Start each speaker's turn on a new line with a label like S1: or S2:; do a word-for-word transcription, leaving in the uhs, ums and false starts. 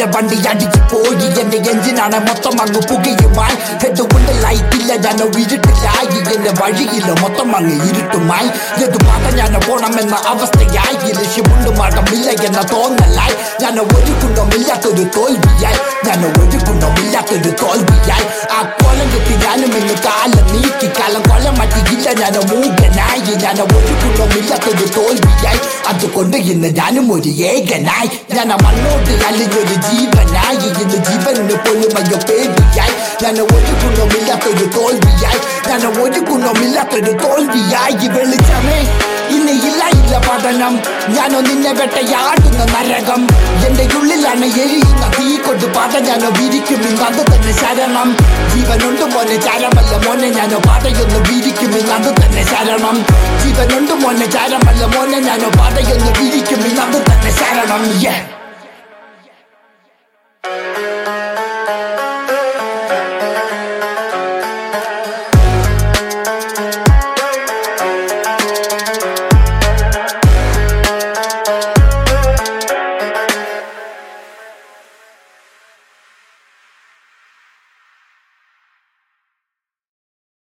S1: എന്റെ വണ്ടി അടിച്ചു പോയി എന്റെ എഞ്ചിനാണ് മൊത്തം അങ്ങ് പുകയുമായി ഹെഡുകൊണ്ട് ലൈറ്റില്ല ഞാൻ ഇരുട്ടിലായി എന്റെ വഴിയില്ല മൊത്തം അങ്ങ് ഇരുട്ടുമായി ഏതു പാത ഞാൻ പോണമെന്ന അവസ്ഥയായി ലക്ഷ്യമുണ്ട് മടമില്ല എന്ന തോന്നലായി ഞാൻ ഒരു ഗുണമില്ലാത്തൊരു തോൽവിയായി ഞാൻ ഒരു ഗുണമില്ലാത്തൊരു തോൽവിയായി ആ കോലം കെട്ടി ഞാനും ഇന്ന് കാലം നീക്കി കാലം കൊലം മറ്റിയില്ല ഞാൻ മൂകനായി ഞാൻ ഒരു ഗുണമില്ലാത്തൊരു തോൽവിയായി അതുകൊണ്ട് ഇന്ന് ഞാനും ഒരു ഏകനായി ഞാൻ മണ്ണോട്ട് അലിഞ്ഞൊരു ജീവനായി ഇന്ന് ജീവന് പോലും അയ്യോ പേടിയായി ഞാൻ ഒരു ഗുണമില്ലാത്തൊരു തോൽവിയായി ഞാൻ ഒരു ഗുണമില്ലാത്തൊരു തോൽവിയായി വെളിച്ചമേ ഇന്ന് ഇല്ല ഇല്ല പഠനം ഞാനോ നിന്നെ വേട്ടയാടുന്ന നരകം എന്റെ ഉള്ളിലാണ് എരിയുന്ന തീ കൊണ്ട് പാത ഞാനോ വിരിക്കും ഇന്ന് അത് തന്നെ ശരണം ജീവനുണ്ട് മോനെ ചാരമല്ല മോനെ ഞാനോ പാതയൊന്ന് വിരിക്കും ഇന്ന് അത് തന്നെ ശരണം ജീവനുണ്ട് മോനെ ചാരമല്ല മോനെ ഞാനോ പാതയൊന്ന് വിരിക്കും ഇന്ന് അത് തന്നെ ശരണം.